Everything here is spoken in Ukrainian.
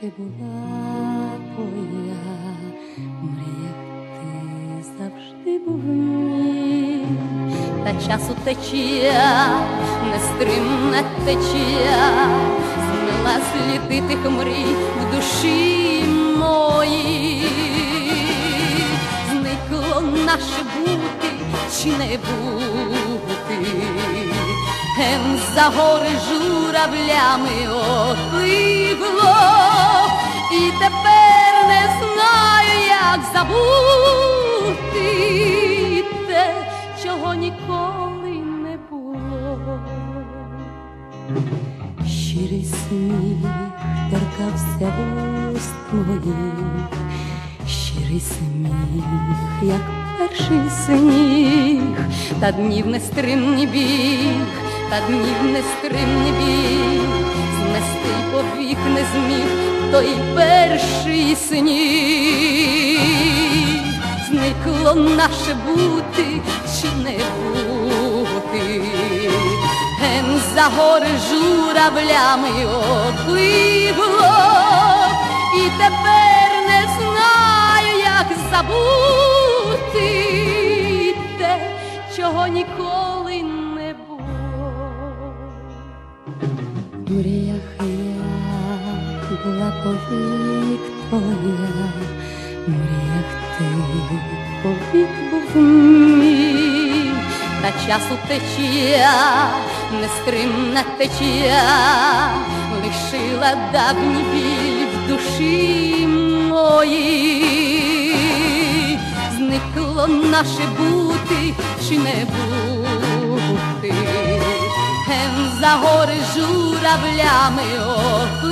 ти була твоя, в мріях ти завжди був мій. Та часу течія, нестримна течія, змила сліди тих мрій в душі моїй. Зникло наше бути чи не бути, ген за гори журавлями опливло, і тепер не знаю, як забути те, чого ніколи не було. Щирий сміх торкався вуст моїх, щирий сміх, як перший сніг, та днів нестримний біг, та днів нестримний біг, знести повік не зміг той перший сніг. Зникло наше бути чи не бути, ген за гори журавлями опливло, і тепер не знаю, як забути те, чого ніколи не було. В мріях я була повік твоя, в мріях ти повік був мій. Та часу течія, нестримна течія, лишила давній біль в душі моїй. Зникло наше бути чи не бути, ген за гори журавлями